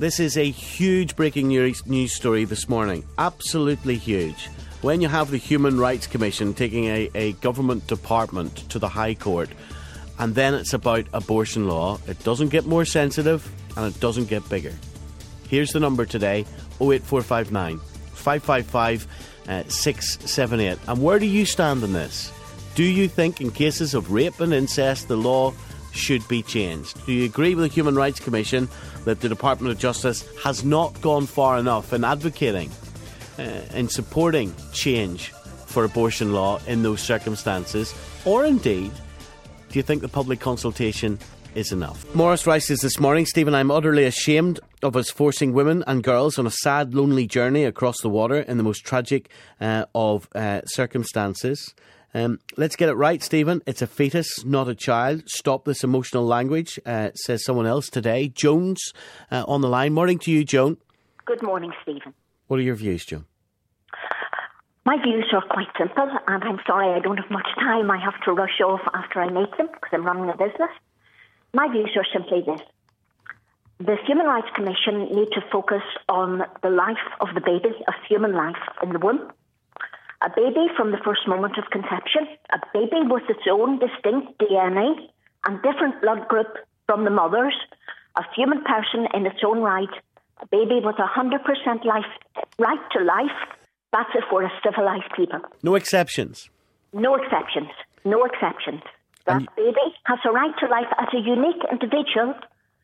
This is a huge breaking news story this morning. Absolutely huge. When you have the Human Rights Commission taking a government department to the High Court, and then it's about abortion law, it doesn't get more sensitive and it doesn't get bigger. Here's the number today, 08459 555 678. And where do you stand on this? Do you think in cases of rape and incest the law should be changed? Do you agree with the Human Rights Commission that the Department of Justice has not gone far enough in advocating, in supporting change for abortion law in those circumstances? Or indeed, do you think the public consultation is enough? Morris Rice is this morning. Stephen, I'm utterly ashamed of us forcing women and girls on a sad, lonely journey across the water in the most tragic of circumstances. Let's get it right, Stephen. It's a fetus, not a child. Stop this emotional language, says someone else today. Jones on the line. Morning to you, Joan. Good morning, Stephen. What are your views, Joan? My views are quite simple, and I'm sorry I don't have much time. I have to rush off after I make them because I'm running a business. My views are simply this. The Human Rights Commission need to focus on the life of the baby, a human life in the womb. A baby from the first moment of conception, a baby with its own distinct DNA and different blood group from the mother's, a human person in its own right, a baby with 100% right to life. That's if we're a civilised people. No exceptions? No exceptions. No exceptions. That baby has a right to life as a unique individual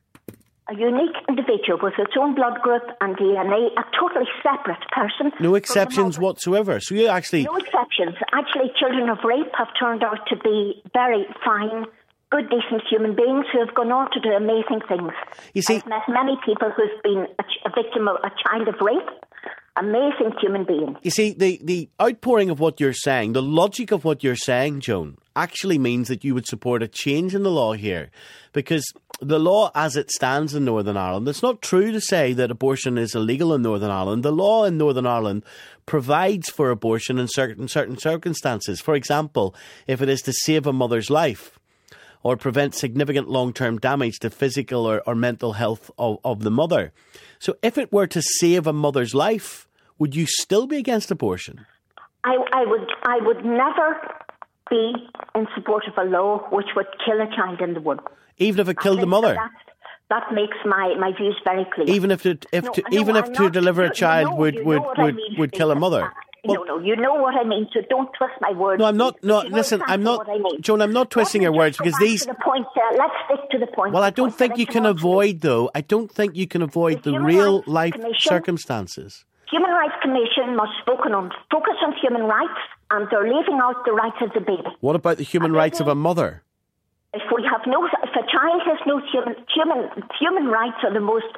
with its own blood group and DNA, a totally separate person. No exceptions whatsoever. So you actually... No exceptions. Actually, children of rape have turned out to be very fine, good, decent human beings who have gone on to do amazing things. You see, I've met many people who've been a victim of a child of rape. Amazing human beings. You see, the outpouring of what you're saying, the logic of what you're saying, Joan, actually means that you would support a change in the law here. Because the law as it stands in Northern Ireland, it's not true to say that abortion is illegal in Northern Ireland. The law in Northern Ireland provides for abortion in certain circumstances. For example, if it is to save a mother's life or prevent significant long-term damage to physical or mental health of the mother. So if it were to save a mother's life, would you still be against abortion? I would never be in support of a law which would kill a child in the womb. Even if it killed the mother? That makes my views very clear. Even if to deliver a child would kill a mother? No, you know what I mean, so don't twist my words. No, I'm not. No, listen, I'm not, Joan. I'm not twisting your words because these. Let's stick to the point. Well, I don't think you can avoid, though. I don't think you can avoid the real life circumstances. Human Rights Commission must focus on human rights, and they're leaving out the rights of the baby. What about the human rights of a mother? If a child has no human rights are the most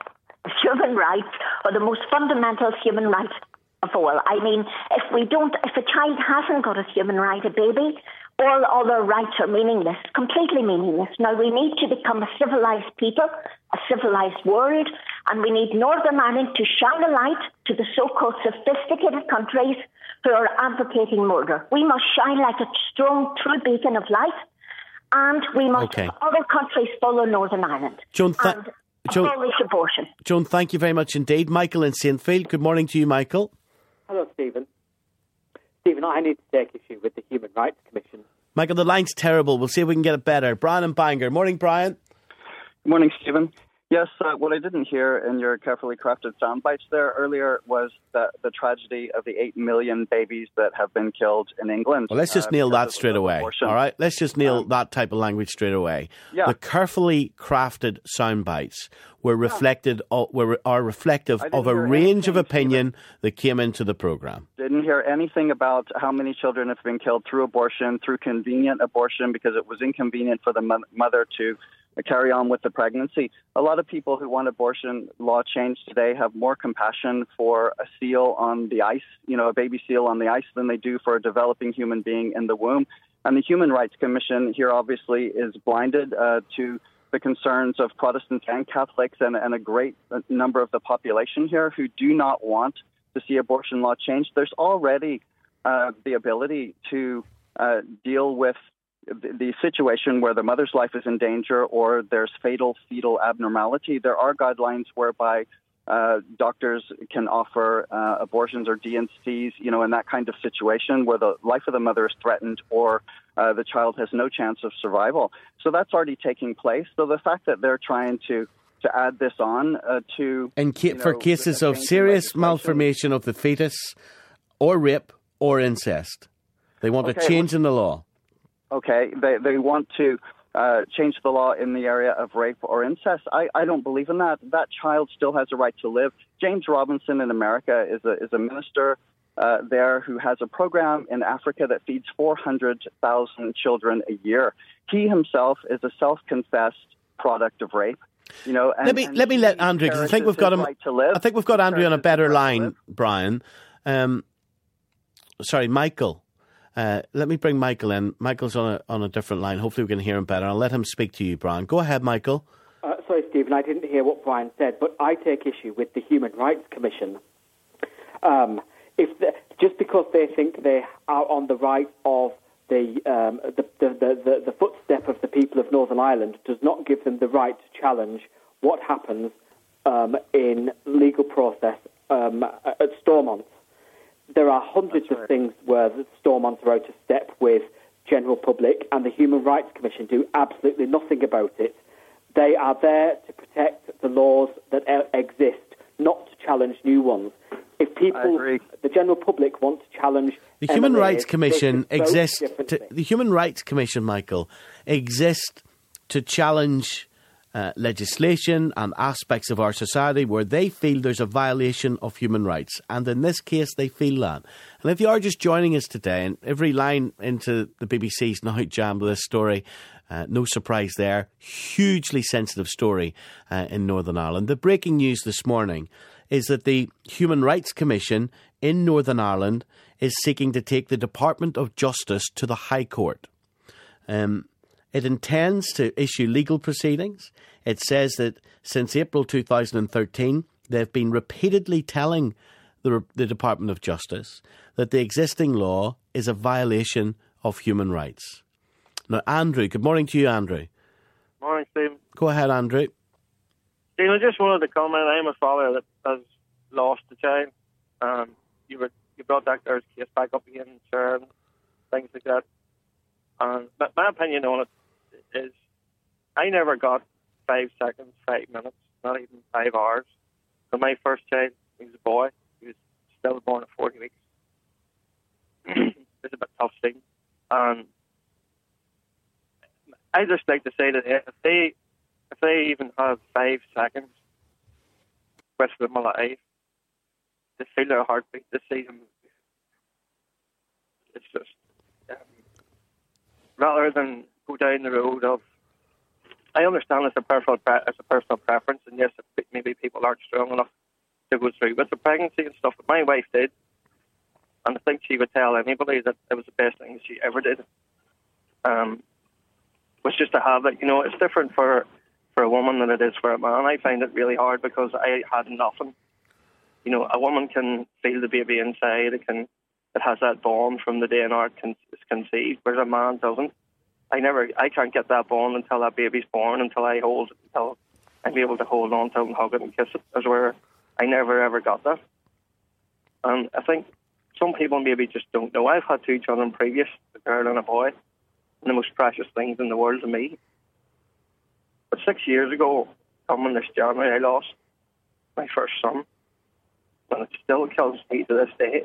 fundamental human rights of all. I mean, if a child hasn't got a human right, a baby, all other rights are meaningless, completely meaningless. Now, we need to become a civilised people, a civilised world, and we need Northern Ireland to shine a light to the so-called sophisticated countries who are advocating murder. We must shine like a strong, true beacon of light, and we must other countries follow Northern Ireland. Joan, abolish abortion. Joan, thank you very much indeed. Michael in St. Field. Good morning to you, Michael. Hello, Stephen. Stephen, I need to take issue with the Human Rights Commission. Michael, the line's terrible. We'll see if we can get it better. Brian and Bangor. Morning, Brian. Good morning, Stephen. Yes, what I didn't hear in your carefully crafted sound bites there earlier was the tragedy of the 8 million babies that have been killed in England. Well, let's just nail that straight away. Abortion. All right? Let's just nail that type of language straight away. Yeah. The carefully crafted sound bites were reflective of a range of opinion that came into the programme. Didn't hear anything about how many children have been killed through abortion, through convenient abortion, because it was inconvenient for the mother to carry on with the pregnancy. A lot of people who want abortion law changed today have more compassion for a seal on the ice, a baby seal on the ice, than they do for a developing human being in the womb. And the Human Rights Commission here obviously is blinded to the concerns of Protestants and Catholics and a great number of the population here who do not want to see abortion law changed. There's already the ability to deal with the situation where the mother's life is in danger or there's fatal fetal abnormality, there are guidelines whereby doctors can offer abortions or D&Cs, in that kind of situation where the life of the mother is threatened or the child has no chance of survival. So that's already taking place. So the fact that they're trying to add this on for cases of serious malformation of the fetus or rape or incest, they want a change in the law. Okay, they want to change the law in the area of rape or incest. I don't believe in that. That child still has a right to live. James Robinson in America is a minister there who has a program in Africa that feeds 400,000 children a year. He himself is a self-confessed product of rape. Let me let Andrew, because I think we've got him. I think we've got Andrew on a better line, Brian. Sorry, Michael. Let me bring Michael in. Michael's on a different line. Hopefully we can hear him better. I'll let him speak to you, Brian. Go ahead, Michael. Sorry, Stephen, I didn't hear what Brian said, but I take issue with the Human Rights Commission. Just because they think they are on the right of the footstep of the people of Northern Ireland does not give them the right to challenge what happens in legal process at Stormont. There are hundreds of things where the Stormont are out of step with general public, and the Human Rights Commission do absolutely nothing about it. They are there to protect the laws that exist, not to challenge new ones. If people, the general public, want to challenge the Human Rights Commission exists. The Human Rights Commission, Michael, exists to challenge legislation and aspects of our society where they feel there's a violation of human rights. And in this case, they feel that. And if you are just joining us today, and every line into the BBC's now jammed with this story, no surprise there, hugely sensitive story in Northern Ireland. The breaking news this morning is that the Human Rights Commission in Northern Ireland is seeking to take the Department of Justice to the High Court. It intends to issue legal proceedings. It says that since April 2013, they've been repeatedly telling the Department of Justice that the existing law is a violation of human rights. Now, Andrew, good morning to you, Andrew. Morning, Stephen. Go ahead, Andrew. Stephen, I just wanted to comment. I'm a father that has lost a child. You brought that girl's case back up again, sir, and things like that. But my opinion on it is I never got 5 seconds, 5 minutes, not even 5 hours. For my first child, he was a boy. He was still born at 40 weeks. It's a bit tough thing. And I just like to say that if they even have 5 seconds with them alive, to feel their heartbeat, to see them, it's just rather than go down the road of, I understand it's a personal preference, and yes, maybe people aren't strong enough to go through with the pregnancy and stuff, but my wife did, and I think she would tell anybody that it was the best thing she ever did. Was just to have it. It's different for a woman than it is for a man. I find it really hard because I had nothing. A woman can feel the baby inside. It has that bond from the day an art is conceived, whereas a man doesn't. I can't get that bond until that baby's born, until I'm able to hold on to it and hug it and kiss it, as where I never ever got that. And I think some people maybe just don't know. I've had 2 children previous, a girl and a boy, and the most precious things in the world to me. But 6 years ago, coming this January, I lost my first son, and it still kills me to this day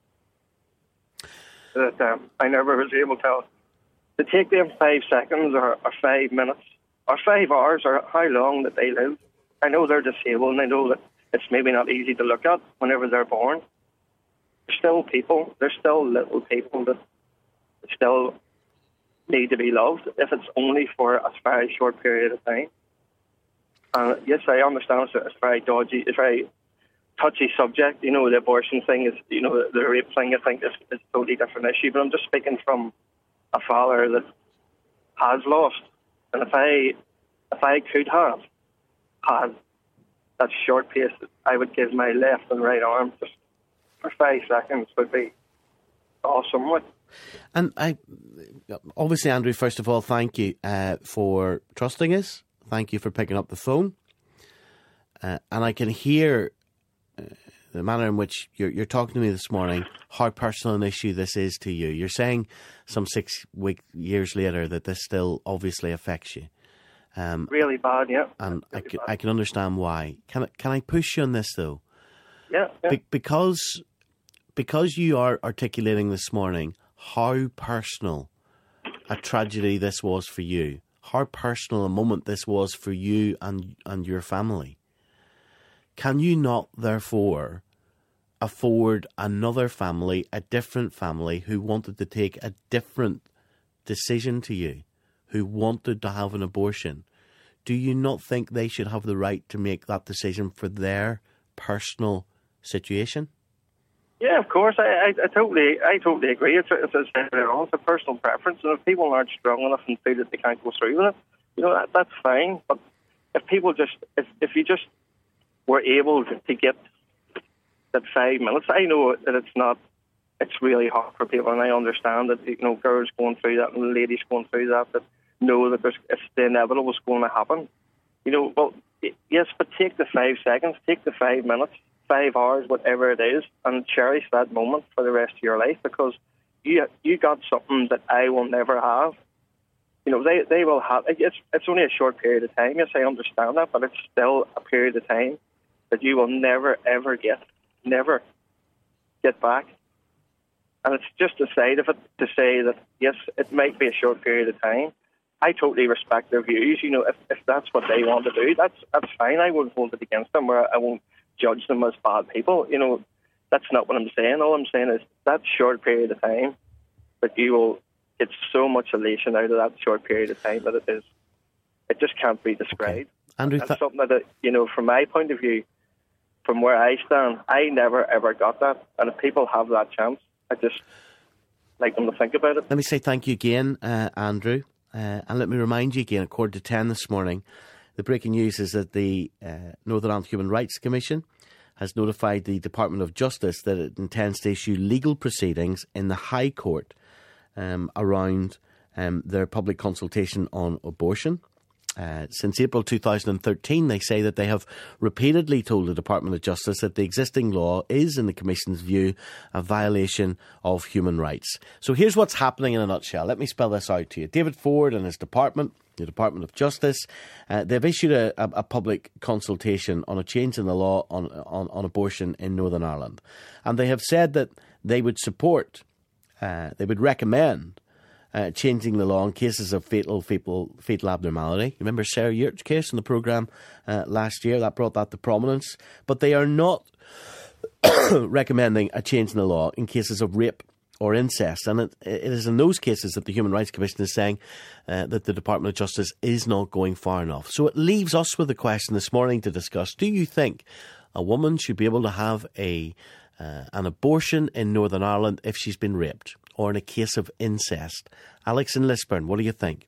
that I never was able to take them 5 seconds or 5 minutes or 5 hours or how long that they live. I know they're disabled, and I know that it's maybe not easy to look at whenever they're born. They're still people. They're still little people that still need to be loved, if it's only for a very short period of time. Yes, I understand it's very dodgy, it's very touchy subject. The abortion thing is, the rape thing, I think is a totally different issue. But I'm just speaking from a father that has lost. And if I could have had that short pace, I would give my left and right arm just for 5 seconds would be awesome. And obviously, Andrew, first of all, thank you for trusting us. Thank you for picking up the phone. And I can hear the manner in which you're talking to me this morning, how personal an issue this is to you. You're saying some 6 years later that this still obviously affects you. Really bad, yeah. And I can understand why. Can I push you on this, though? Yeah. Because you are articulating this morning how personal a tragedy this was for you, how personal a moment this was for you and your family. Can you not, therefore, afford another family, a different family, who wanted to take a different decision to you, who wanted to have an abortion? Do you not think they should have the right to make that decision for their personal situation? Yeah, of course. I totally agree. It's a personal preference, and if people aren't strong enough and feel that they can't go through with it, that's fine. But if people if you just were able to get that 5 minutes, I know that it's really hard for people, and I understand that girls going through that and ladies going through that know that it's the inevitable is going to happen. Well, yes, but take the 5 seconds, take the 5 minutes. 5 hours, whatever it is, and cherish that moment for the rest of your life, because you got something that I will never have. They will have. It's only a short period of time. Yes, I understand that, but it's still a period of time that you will never ever get back. And it's just a side of it to say that yes, it might be a short period of time. I totally respect their views. If that's what they want to do, that's fine. I won't hold it against them, where I won't judge them as bad people. That's not what I'm saying. All I'm saying is that short period of time that you will get so much elation out of that short period of time that it just can't be described. Okay. Andrew, that's something that, from my point of view, from where I stand, I never ever got that. And if people have that chance, I just like them to think about it. Let me say thank you again, Andrew. And let me remind you again, at 10:15 this morning, the breaking news is that the Northern Ireland Human Rights Commission has notified the Department of Justice that it intends to issue legal proceedings in the High Court around their public consultation on abortion. Since April 2013, they say that they have repeatedly told the Department of Justice that the existing law is, in the Commission's view, a violation of human rights. So here's what's happening in a nutshell. Let me spell this out to you. David Ford and his department, the Department of Justice, they've issued a public consultation on a change in the law on abortion in Northern Ireland. And they have said that they would support, they would recommend changing the law in cases of fetal abnormality. Remember Sarah Yurt's case in the programme last year? That brought that to prominence. But they are not recommending a change in the law in cases of rape or incest. And it is in those cases that the Human Rights Commission is saying that the Department of Justice is not going far enough. So it leaves us with a question this morning to discuss. Do you think a woman should be able to have an abortion in Northern Ireland if she's been raped, or in a case of incest? Alex in Lisburn, what do you think?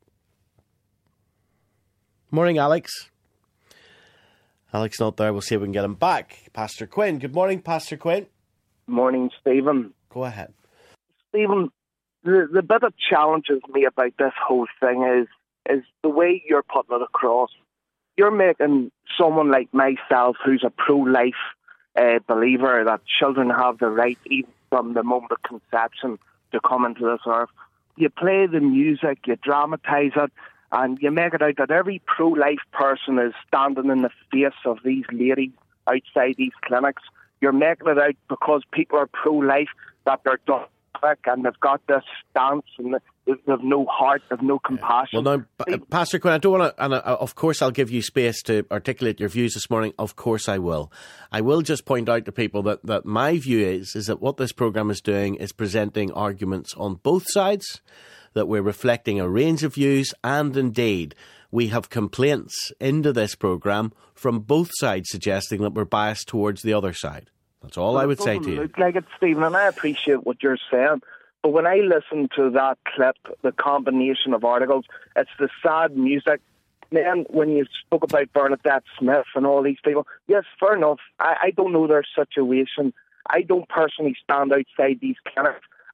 Morning, Alex. Alex not there. We'll see if we can get him back. Pastor Quinn. Good morning, Pastor Quinn. Morning, Stephen. Go ahead. Stephen, the bit that challenges me about this whole thing is the way you're putting it across. You're making someone like myself, who's a pro-life believer, that children have the right, even from the moment of conception, to come into this earth. You play the music, you dramatise it, and you make it out that every pro-life person is standing in the face of these ladies outside these clinics. You're making it out because people are pro-life, that they're dogmatic and they've got this stance and they've no heart, they've no compassion. Well, now, Pastor Quinn, I don't want to, and of course I'll give you space to articulate your views this morning. Of course I will. I will just point out to people that my view is that what this programme is doing is presenting arguments on both sides, that we're reflecting a range of views, and indeed we have complaints into this programme from both sides suggesting that we're biased towards the other side. That's all I would say to you. It doesn't look like it, Stephen, and I appreciate what you're saying. But when I listen to that clip, the combination of articles, it's the sad music. Then when you spoke about Bernadette Smith and all these people, yes, fair enough. I don't know their situation. I don't personally stand outside these clinics.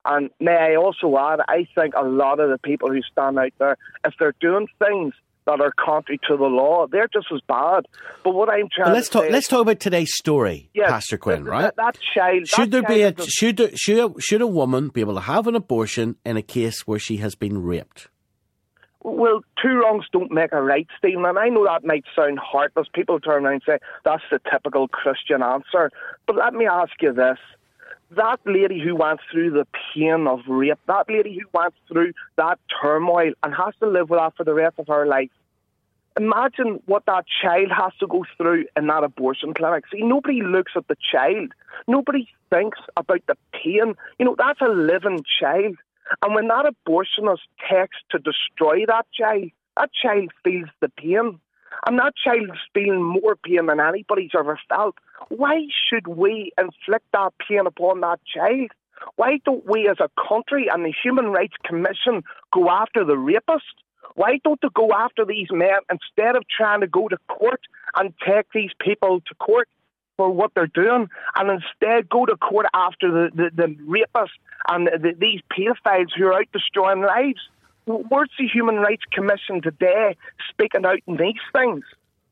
And may I also add, I think a lot of the people who stand out there, if they're doing things that are contrary to the law, they're just as bad. But what I'm trying let's talk about today's story, yes, Pastor Quinn, right? That child. Should a woman be able to have an abortion in a case where she has been raped? Well, two wrongs don't make a right, Stephen, and I know that might sound heartless. People turn around and say, that's the typical Christian answer. But let me ask you this. That lady who went through the pain of rape, that lady who went through that turmoil and has to live with that for the rest of her life, imagine what that child has to go through in that abortion clinic. See, nobody looks at the child. Nobody thinks about the pain. You know, that's a living child. And when that abortionist takes to destroy that child feels the pain. And that child's feeling more pain than anybody's ever felt. Why should we inflict that pain upon that child? Why don't we as a country and the Human Rights Commission go after the rapist? Why don't they go after these men instead of trying to go to court and take these people to court for what they're doing, and instead go to court after the rapists and these paedophiles who are out destroying lives? Where's the Human Rights Commission today speaking out in these things?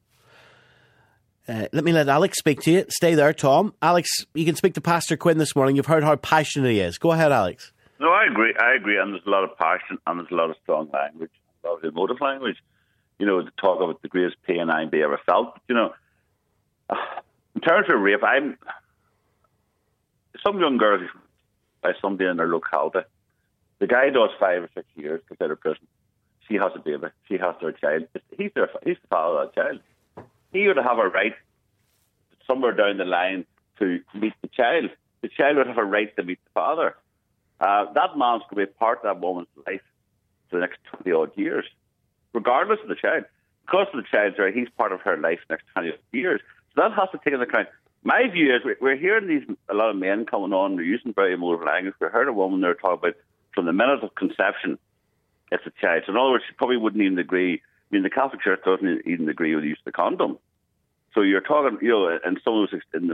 Let me let Alex speak to you. Stay there, Tom. Alex, you can speak to Pastor Quinn this morning. You've heard how passionate he is. Go ahead, Alex. No, I agree. And there's a lot of passion and there's a lot of strong language, a lot of emotive language. You know, to talk about the greatest pain I ever felt. But, you know, in terms of rape, some young girls by somebody in their locality. The guy does 5 or 6 years, gets out of prison. She has a baby. She has their child. He's the father of that child. He would have a right somewhere down the line to meet the child. The child would have a right to meet the father. That man's going to be part of that woman's life for the next 20-odd years, regardless of the child. Because of the child's right, he's part of her life the next 20 years. So that has to take into account. My view is we're hearing a lot of men coming on, they're using very emotive language. We heard a woman there talk about from the minute of conception, it's a child. So in other words, she probably wouldn't even agree. I mean, the Catholic Church doesn't even agree with the use of the condom. So you're talking, you know, in some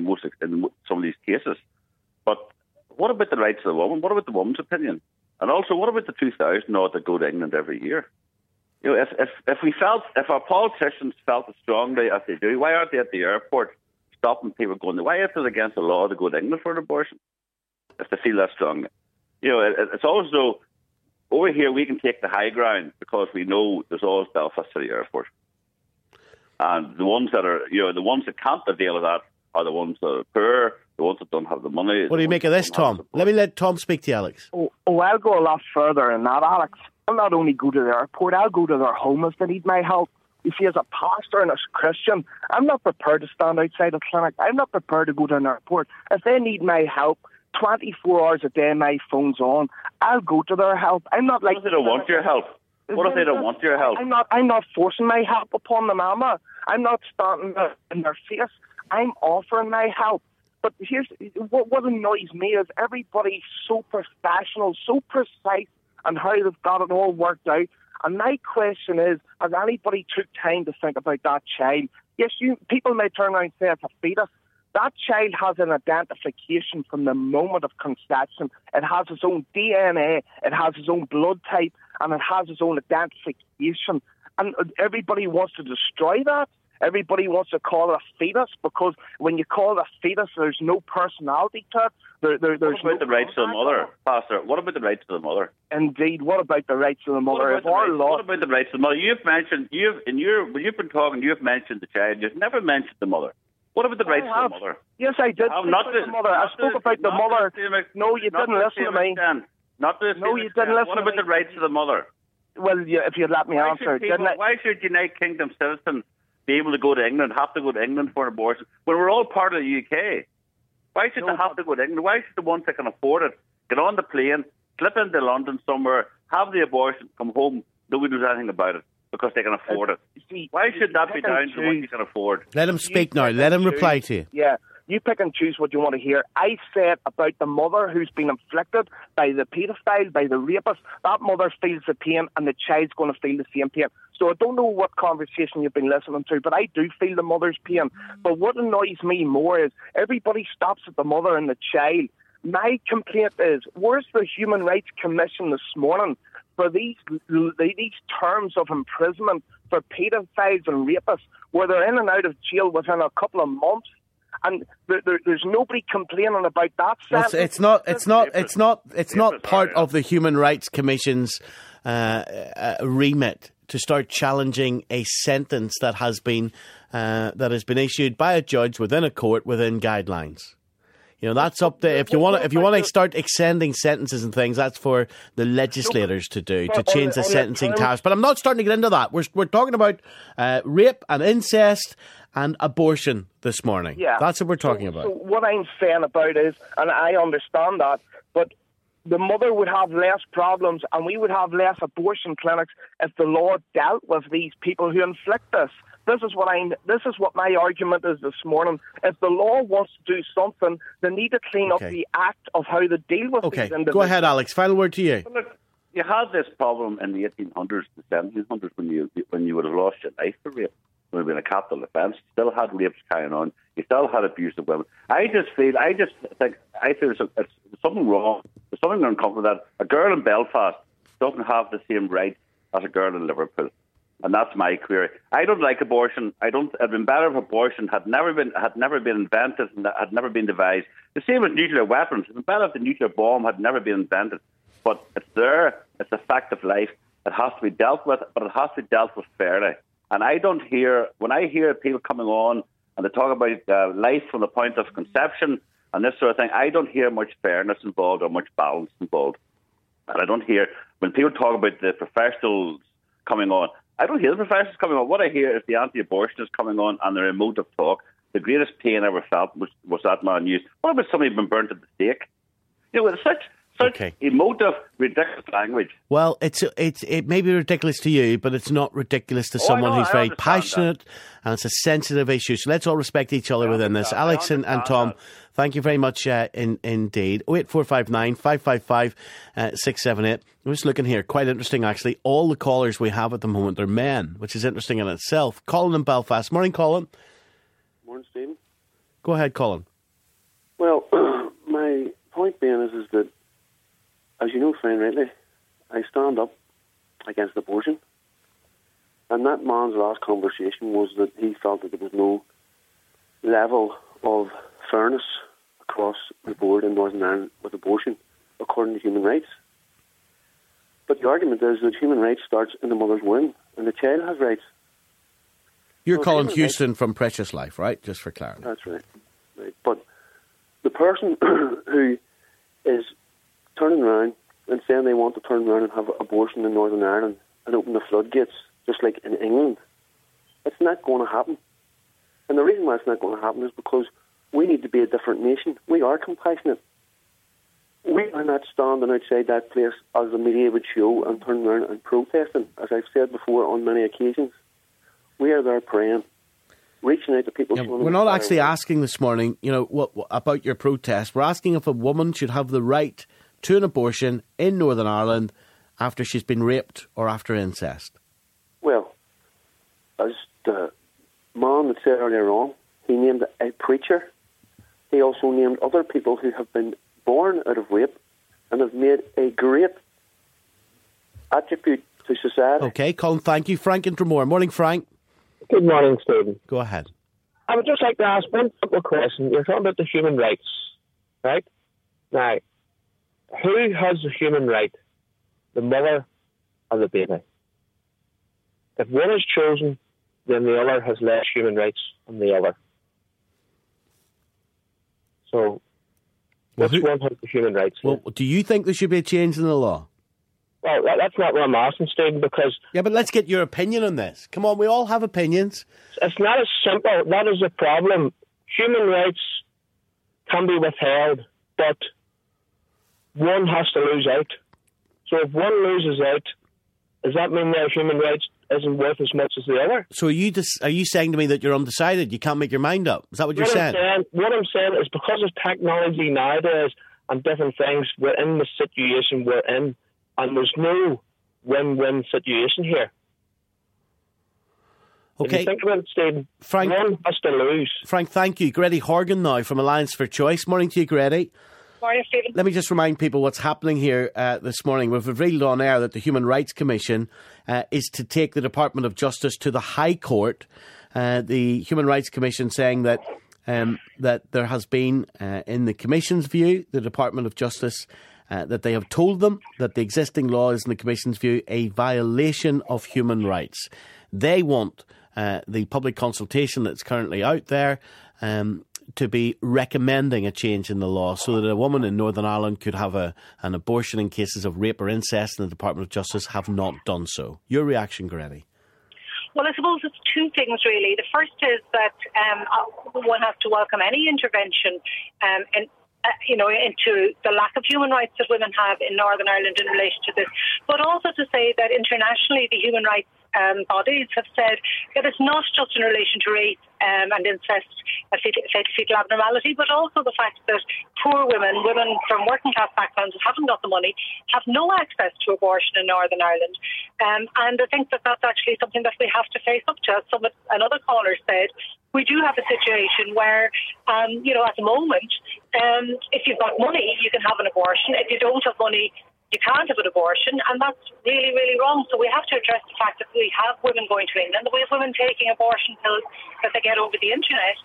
of these cases. But what about the rights of the woman? What about the woman's opinion? And also, what about the 2,000 odd that go to England every year? You know, if our politicians felt as strongly as they do, why aren't they at the airport stopping people going? Why is it against the law to go to England for an abortion if they feel that strongly? You know, it's always though over here we can take the high ground because we know there's always Belfast City Airport, and the ones that can't avail of that are the ones that are poor, the ones that don't have the money. What do you make of this, Tom? Let me let Tom speak to you, Alex. I'll go a lot further than that, Alex. I'll not only go to the airport, I'll go to their home if they need my help. You see, as a pastor and as a Christian, I'm not prepared to stand outside a clinic. I'm not prepared to go to an airport. If they need my help, 24 hours a day, my phone's on. I'll go to their help. I'm not like... What if they don't want your help? What if they don't want your help? I'm not forcing my help upon them, Emma. I'm not standing in their face. I'm offering my help. But here's what annoys me is everybody's so professional, so precise on how they've got it all worked out. And my question is, has anybody took time to think about that child? Yes, people may turn around and say it's a fetus. That child has an identification from the moment of conception. It has its own DNA, it has its own blood type, and it has its own identification. And everybody wants to destroy that. Everybody wants to call it a fetus because when you call it a fetus, there's no personality to it. There's what about the rights of the mother, Pastor? What about the rights of the mother? Indeed, what about the rights of the mother? What about the rights of the mother? You've mentioned when you've been talking, you've mentioned the child. You've never mentioned the mother. What about the rights of the mother? Yes, I did. The mother. I spoke about the mother. No, you didn't listen to me. No, you didn't listen. What about the rights of the mother? Well, if you'd let me answer, why should United Kingdom citizens be able to go to England, have to go to England for an abortion, when we're all part of the UK? Why should they have to go to England? Why should the ones that can afford it get on the plane, slip into London somewhere, have the abortion, come home, nobody does anything about it because they can afford it? Why should that be down to the ones you can afford? Let him speak now. Let him reply to you. Yeah. You pick and choose what you want to hear. I said about the mother who's been inflicted by the paedophile, by the rapist. That mother feels the pain and the child's going to feel the same pain. So I don't know what conversation you've been listening to, but I do feel the mother's pain. But what annoys me more is everybody stops at the mother and the child. my complaint is, where's the Human Rights Commission this morning for these terms of imprisonment for paedophiles and rapists, where they're in and out of jail within a couple of months, and there's nobody complaining about that sentence? It's not part of the Human Rights Commission's remit to start challenging a sentence that has been issued by a judge within a court within guidelines. You know, that's up there. If you want to start extending sentences and things, that's for the legislators to do, to change the sentencing tariffs. But I'm not starting to get into that. We're talking about rape and incest and abortion this morning. Yeah. That's what we're talking about. So what I'm saying about is, and I understand that, but the mother would have less problems and we would have less abortion clinics if the law dealt with these people who inflict this. This is what my argument is this morning. If the law wants to do something, they need to clean up the act of how they deal with these individuals. Go ahead, Alex. Final word to you. Well, look, you had this problem in the 1800s, the 1700s, when you would have lost your life for rape. It would have been a capital offence. You still had rapes carrying on. You still had abuse of women. I feel there's something wrong. There's something uncomfortable that a girl in Belfast doesn't have the same rights as a girl in Liverpool. And that's my query. I don't like abortion. It'd been better if abortion had never been invented and had never been devised. The same with nuclear weapons. It'd been better if the nuclear bomb had never been invented. But it's there. It's a fact of life. It has to be dealt with, but it has to be dealt with fairly. And when I hear people coming on and they talk about life from the point of conception and this sort of thing, I don't hear much fairness involved or much balance involved. And I don't hear, when people talk about the professionals coming on, I don't hear the professionals coming on. What I hear is the anti-abortionists coming on and their emotive talk. The greatest pain I ever felt was that man used. What about somebody being burnt at the stake? You know, with such emotive, ridiculous language. Well, it may be ridiculous to you, but it's not ridiculous to someone who's very passionate, and it's a sensitive issue. So let's all respect each other within this. Alex and Tom, thank you very much indeed. 08459 555 678. I'm just looking here. Quite interesting, actually. All the callers we have at the moment are men, which is interesting in itself. Colin in Belfast. Morning, Colin. Morning, Stephen. Go ahead, Colin. Well, my point being is that, as you know fine rightly, I stand up against abortion. And that man's last conversation was that he felt that there was no level of fairness across the board in Northern Ireland with abortion, according to human rights. But the argument is that human rights starts in the mother's womb, and the child has rights. You're Colin Houston from Precious Life, right? Just for clarity. That's right. But the person who is turning around and saying they want to turn around and have abortion in Northern Ireland and open the floodgates, just like in England, it's not going to happen. And the reason why it's not going to happen is because we need to be a different nation. We are compassionate. We are not standing outside that place as the media would show and turning around and protesting, as I've said before on many occasions. We are there praying, reaching out to people. Yeah, we're not actually asking this morning, what about your protest. We're asking if a woman should have the right to an abortion in Northern Ireland after she's been raped or after incest. Well, as the man that said earlier on, he named a preacher. He also named other people who have been born out of rape and have made a great attribute to society. Okay, Colin, thank you. Frank in Dromore. Morning, Frank. Good morning, Stephen. Go ahead. I would just like to ask one simple question. You're talking about the human rights, right? Now, who has the human right? The mother or the baby? If one is chosen, then the other has less human rights than the other. So, which one has the human rights? Well, do you think there should be a change in the law? Well, that's not what I'm asking, Stephen, because... Yeah, but let's get your opinion on this. Come on, we all have opinions. It's not as simple. That is the problem. Human rights can be withheld, but one has to lose out. So if one loses out, does that mean their human rights isn't worth as much as the other? So are you saying to me that you're undecided? You can't make your mind up? Is that what you're saying? What I'm saying is because of technology nowadays and different things, we're in the situation we're in, and there's no win-win situation here. Okay. If you think about it, Stephen, Frank, one has to lose. Frank, thank you. Grady Horgan now from Alliance for Choice. Morning to you, Grady. Morning, Stephen. Let me just remind people what's happening here this morning. We've revealed on air that the Human Rights Commission is to take the Department of Justice to the High Court. The Human Rights Commission saying that there has been, in the Commission's view, the Department of Justice, that they have told them that the existing law is, in the Commission's view, a violation of human rights. They want the public consultation that's currently out there to be recommending a change in the law so that a woman in Northern Ireland could have an abortion in cases of rape or incest, and the Department of Justice have not done so. Your reaction, Gretti? Well, I suppose it's two things, really. The first is that one has to welcome any intervention into the lack of human rights that women have in Northern Ireland in relation to this, but also to say that internationally the human rights bodies have said that it's not just in relation to rape and incest, fetal abnormality, but also the fact that poor women from working class backgrounds who haven't got the money, have no access to abortion in Northern Ireland. And I think that that's actually something that we have to face up to. As another caller said, we do have a situation where, at the moment, if you've got money, you can have an abortion. If you don't have money, you can't have an abortion, and that's really, really wrong. So we have to address the fact that we have women going to England, that we have women taking abortion pills that they get over the internet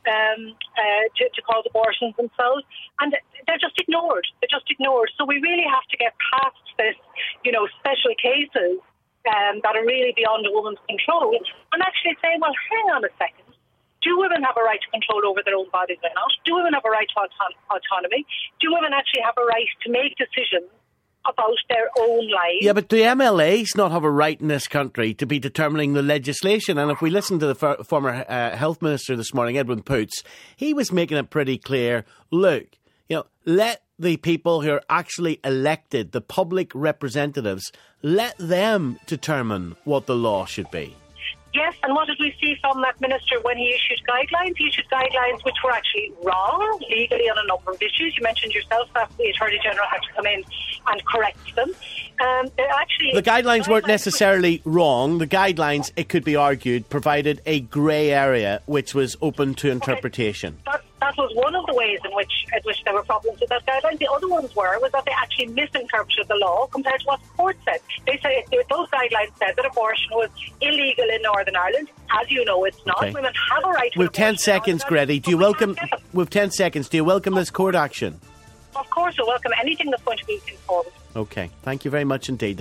to cause abortions themselves, and they're just ignored. So we really have to get past this, special cases that are really beyond a woman's control, and actually say, well, hang on a second. Do women have a right to control over their own bodies or not? Do women have a right to autonomy? Do women actually have a right to make decisions about their own lives? Yeah, but do MLAs not have a right in this country to be determining the legislation? And if we listen to the former Health Minister this morning, Edwin Poots, he was making it pretty clear, look, let the people who are actually elected, the public representatives, let them determine what the law should be. Yes, and what did we see from that minister when he issued guidelines? He issued guidelines which were actually wrong legally on a number of issues. You mentioned yourself that the Attorney General had to come in and correct them. The guidelines weren't necessarily wrong. The guidelines, it could be argued, provided a grey area which was open to interpretation. That was one of the ways in which there were problems with that guideline. The other ones was that they actually misinterpreted the law compared to what the court said. They said those guidelines said that abortion was illegal in Northern Ireland. As you know, it's not. Okay. Women have a right to With 10 seconds, Gretti, with 10 seconds, do you welcome this court action? Of course, I welcome anything that's going to move things forward. Okay, thank you very much indeed.